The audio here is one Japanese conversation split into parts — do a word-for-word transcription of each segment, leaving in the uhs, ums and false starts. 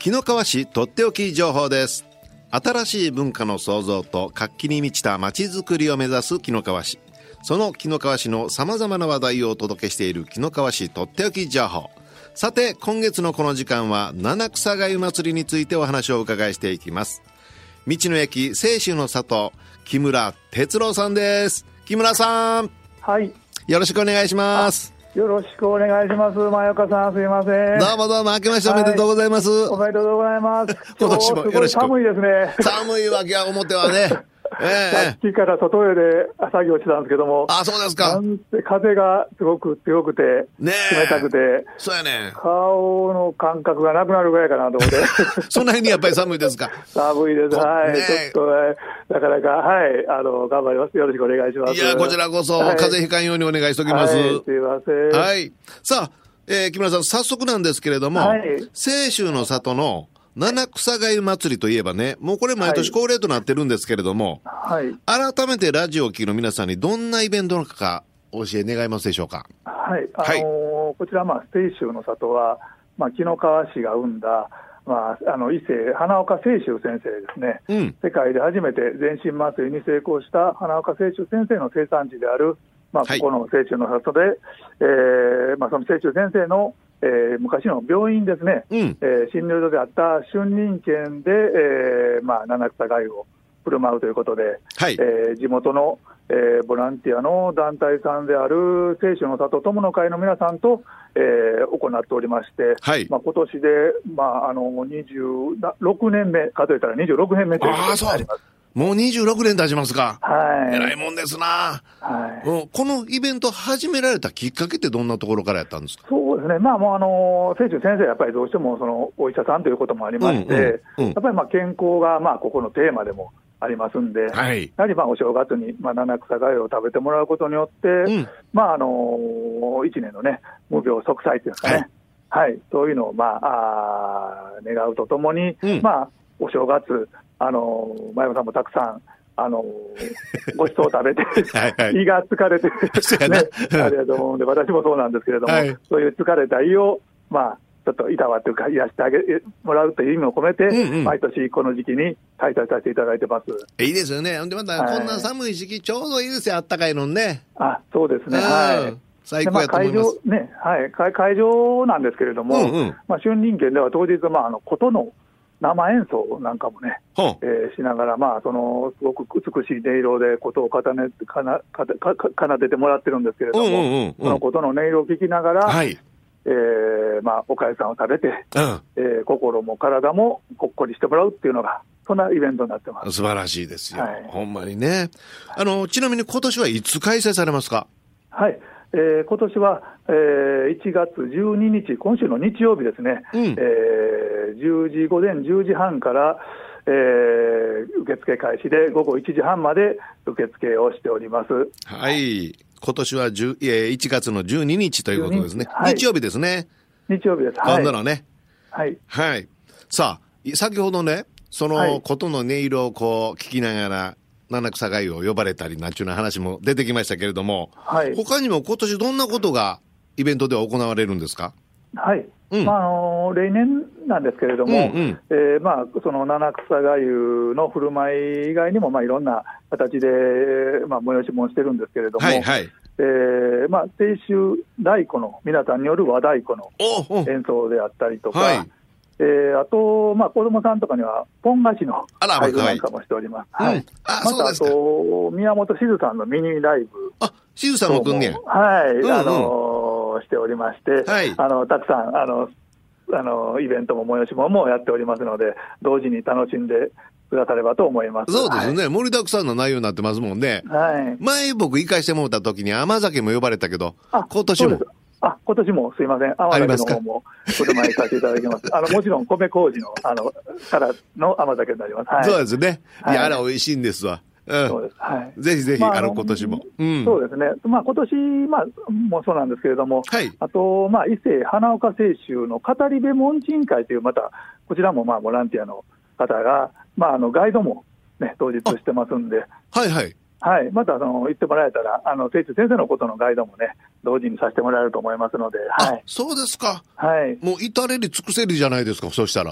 紀の川市とっておき情報です。新しい文化の創造と活気に満ちた街づくりを目指す紀の川市。その紀の川市のさまざまな話題をお届けしている紀の川市とっておき情報。さて、今月のこの時間は七草がゆ祭りについてお話をお伺いしていきます。道の駅清州の里、木村哲郎さんです。木村さん、 はい、 よろしくお願いします。 よろしくお願いします。前岡さん、すいません。 どうもどうも、明けましておめでとうございます。はい、 おめでとうございます。 今年もよろしく。 寒いですね。 寒いわけは表はね。ええ、 さっきから外へで作業してたんですけども、 あ、そうですか。 なんて風がすごく強くて、ね、冷たくて、 そうやね、 顔の感覚がなくなるぐらいかなと思ってそんなにやっぱり寒いですか。 寒いです、はい、ね、ちょっと、ね、なかなか、はい、あの頑張ります。よろしくお願いします。 いや、こちらこそ、はい、風邪ひかんようにお願いしておきます。 はい、すいません。 はい、さあ、えー、木村さん、早速なんですけれども、はい、清州の里の七草がゆ祭りといえばね、もうこれ毎年恒例となってるんですけれども、はい、改めてラジオを聴きの皆さんにどんなイベントなのかお教え願いますでしょうか。 はい、あのーはい、こちら、まあ、清州の里は、まあ、紀の川市が生んだ、まあ、あの伊勢花岡清州先生ですね、うん、世界で初めて全身麻酔に成功した花岡清州先生の生産地である、まあ、ここの清州の里で、はい、えーまあ、その清州先生のえー、昔の病院ですね、うん、えー、診療所であった春林軒で、えーまあ、七草がゆを振る舞うということで、はい、えー、地元の、えー、ボランティアの団体さんである清州の里友の会の皆さんと、えー、行っておりまして、はい、まあ、今年で、まあ、あのにじゅうろくねんめ、数えたらにじゅうろくねんめということになります。 もうにじゅうろくねん経ちますか。 はい。 偉いもんですな。はい。このイベント始められたきっかけってどんなところからやったんですか。 そうですね。まあもうあの清州先生やっぱりどうしてもそのお医者さんということもありまして、うんうんうん、やっぱりまあ健康がまあここのテーマでもありますんで、はい、やはりまあお正月にまあ七草がゆを食べてもらうことによって、うん、まああの一年のね無病息災というかね、はい、はい、そういうのをまあ、あ願うとともに、うん、まあお正月あの前山さんもたくさんあのごちそうを食べてはい、はい、胃が疲れて、ね、ありがとう思うんで、私もそうなんですけれども、はい、そういう疲れた胃を、まあ、ちょっといたわというか、癒してあげもらうという意味を込めて、うんうん、毎年この時期に開催させていただいてます。 いいですよね。でまた、はい、こんな寒い時期、ちょうどいいですよ、あったかいのね。 あ、そうですね。はい。 最高やと思います。 まあ、会場ね、はい、会、会場なんですけれども、うんうん、まあ、春林軒では当日、まあ、あの琴の生演奏なんかもね、えー、しながら、まあ、そのすごく美しい音色で琴を奏ねかなかかか奏でてもらってるんですけれども、うんうんうんうん、その琴の音色を聞きながら、はい、えーまあ、おかゆさんを食べて、うん、えー、心も体もほっこりしてもらうっていうのが、そんなイベントになってます。 素晴らしいですよ、はい、ほんまにね。あのちなみに今年はいつ開催されますか。 はい、えー、今年は、えー、いちがつじゅうににち、今週の日曜日ですね、うん、えー、じゅうじ、午前じゅうじはんから、えー、受付開始で午後いちじはんまで受付をしております。 はい、今年はじゅういちがつのじゅうににちということですね。はい、日曜日ですね。 日曜日です。 今度のね。 はい。 はい。さあ、先ほどね、その琴の音色をこう聞きながら、七草がゆを呼ばれたりなんちゅうな話も出てきましたけれども、はい、他にも今年どんなことがイベントでは行われるんですか。 はい、うん、まああの例年なんですけれども、うんうん、えーまあ、その七草がゆの振る舞い以外にも、まあ、いろんな形で、まあ、催しもしてるんですけれども、はいはい、えーまあ、清州太鼓の皆さんによる和太鼓の演奏であったりとか、はい、えー、あと、まあ、子供さんとかにはポン菓子のライブなんかもしております。はい。うん、あ、また、あと、宮本静さんのミニライブ。 あ、静さんも来んねん。 はい、うんうん、あのー、しておりまして、はい、あの、たくさん、あの、あの、イベントも催し物もやっておりますので、同時に楽しんでくださればと思います。 そうですね。はい、盛りだくさんの内容になってますもんね。はい。前僕行かしてもらった時に甘酒も呼ばれたけど、今年も。 あ、今年もすいません、甘酒の方も振る舞いさせていただきます。あのもちろん米麹のあのからの甘酒になります。はい、 そうですね。いや、はい、あら美味しいんですわ。うん、そうです。はい。ぜひぜひ、まあ、あの今年も、うん。 そうですね。まあ今年まあもそうなんですけれども、はい、あとまあ伊勢花岡清州の語り部門人会というまたこちらもまあボランティアの方がまああのガイドもね当日してますんで。 はいはい。 はい、またあの言ってもらえたら、あの清州先生のことのガイドもね、同時にさせてもらえると思いますので、はい、 そうですか、 はい、 もう至れり尽くせりじゃないですか、そうしたら。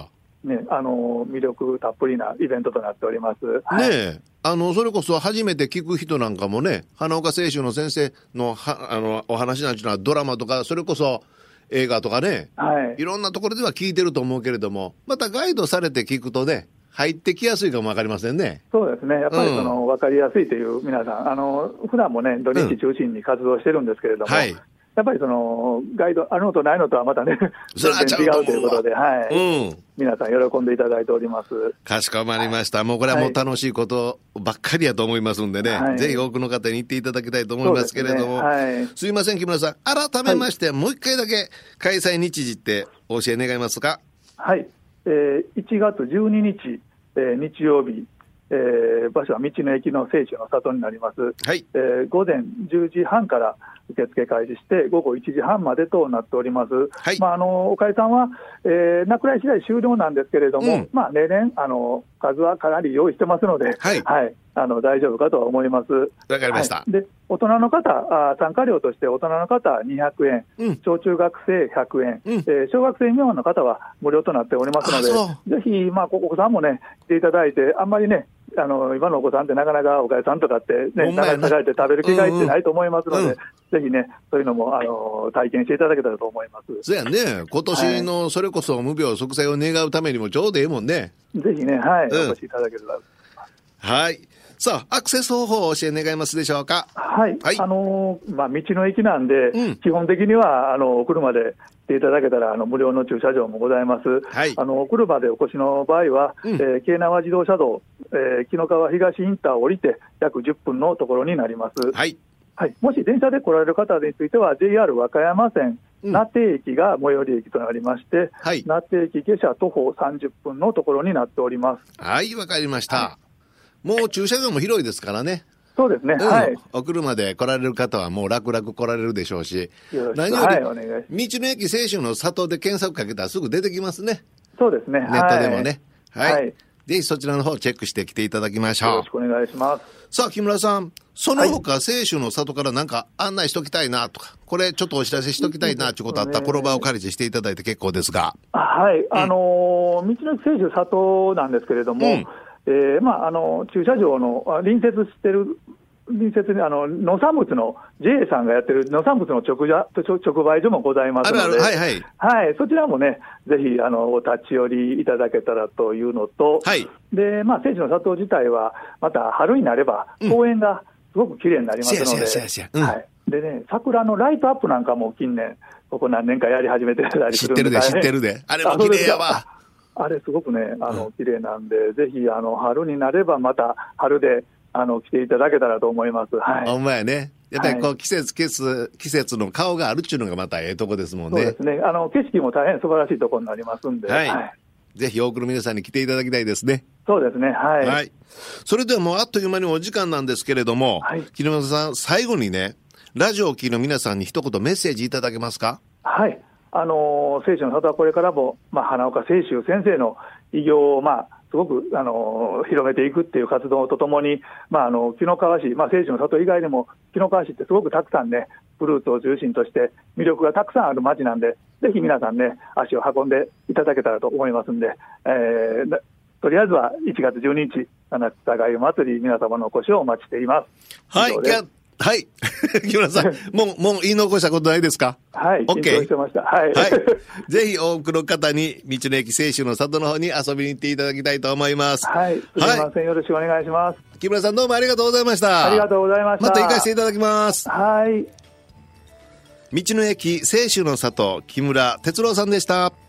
ね、あの魅力たっぷりなイベントとなっております。 はい、ねえ、あのそれこそ初めて聞く人なんかもね、花岡清舟の先生のはあのお話なんていうのはドラマとかそれこそ映画とかね、はい、いろんなところでは聞いてると思うけれども、またガイドされて聞くとね、入ってきやすいかも分かりませんね。 そうですね、やっぱりその、うん、分かりやすいという皆さん、あの普段もね土日中心に活動してるんですけれども、うん、はい、やっぱりそのガイドあるのとないのとはまたね全然違うということで、はい、うん、皆さん喜んでいただいております。 かしこまりました。もうこれはもう楽しいことばっかりやと思いますんでね、はい、ぜひ多くの方に行っていただきたいと思いますけれども、 す,、ね、はい、すいません木村さん、改めまして、はい、もう一回だけ開催日時ってお教え願いますか。 はい、えー、いちがつじゅうににち、えー、日曜日、えー、場所は道の駅の清舟の里になります。はい、えー、午前じゅうじはんから受付開始して午後いちじはんまでとなっております。はい、まあ、あのおかえさんは、えー、落雷次第終了なんですけれども、うん、まあ、例年あの数はかなり用意してますので、はいはい、あの大丈夫かとは思います。わかりました。 はい、で大人の方あ、参加料として大人の方はにひゃくえん、うん、小中学生ひゃくえん、うん、えー、小学生未満の方は無料となっておりますので、ぜひ、まあ、お子さんもね来ていただいて、あんまりねあの今のお子さんってなかなかおかゆさんとかってね、なかなか食べる機会ってないと思いますので、うんうん、ぜひねそういうのもあの体験していただけたらと思います。 そうやね、今年のそれこそ無病息災を願うためにもちょうどええもんね。 ぜひね、はい、うん、お越しいただければ。 はい、さあアクセス方法を教え願いますでしょうか。 はい、はい、あのーまあ、道の駅なんで、うん、基本的にはあの車で来ていただけたらあの無料の駐車場もございます。はい、あの車でお越しの場合は、うん、えー、京奈和自動車道、えー、紀の川東インターを降りて約じゅっぷんのところになります。はい、はい、もし電車で来られる方については ジェイアール 和歌山線名手駅が最寄り駅となりまして、はい、名手駅下車徒歩さんじゅっぷんのところになっております。 はい、わかりました。はい、もう駐車場も広いですからね。 そうですね、うん、はい、 お車で来られる方はもう楽々来られるでしょうし、何より、はい、お願いします。道の駅清舟の里で検索かけたらすぐ出てきますね。 そうですね、 ネットでもね、はい、はい、ぜひそちらの方チェックしてきていただきましょう。 よろしくお願いします。 さあ木村さん、その他清舟の里から何か案内しときたいなとか、これちょっとお知らせしときたいなということあったら、この場を借りてしていただいて結構ですが。 はい、うん、あの道の駅清舟里なんですけれども、うん、えーまあ、あの駐車場の隣接している隣接にあの農産物の ジェイ さんがやってる農産物の直売直売所もございますので、あるある、はいはいはい、そちらもねぜひあのお立ち寄りいただけたらというのと、はい、でまあ清舟の里自体はまた春になれば公園がすごく綺麗になりますので、はい、でね桜のライトアップなんかも近年ここ何年かやり始めてたりするんで、知ってるで知ってるで、あれも綺麗やわ。あれすごくねあの綺麗なんで、うん、ぜひあの春になればまた春であの来ていただけたらと思います。はい、ほんまやね。やっぱりこう、はい、季節季節季節の顔があるっていうのがまたええとこですもんね。そうですね。あの景色も大変素晴らしいところになりますんで、はいはい、ぜひ多くの皆さんに来ていただきたいですね。そうですね。はい。はい、それではもうあっという間にお時間なんですけれども、はい、木村さん最後にねラジオを聴きの皆さんに一言メッセージいただけますか。はい。あの清舟の里はこれからも、まあ、花岡清舟先生の偉業をまあすごくあの広めていくっていう活動とともに、まあ、あの紀の川市、まあ、清舟の里以外でも紀の川市ってすごくたくさんねフルーツを中心として魅力がたくさんある町なんで、ぜひ皆さんね足を運んでいただけたらと思いますんで、えー、とりあえずはいちがつじゅうににち七草がゆ祭り皆様のお越しをお待ちしています。はい、はい。木村さん、もう、もう言い残したことないですか。はい。オッケー。してました。はい。はい。ぜひ多くの方に、道の駅清舟の里の方に遊びに行っていただきたいと思います。はい。すみません、はい。よろしくお願いします。木村さんどうもありがとうございました。ありがとうございました。また行かせていただきます。はい。道の駅清舟の里、木村哲郎さんでした。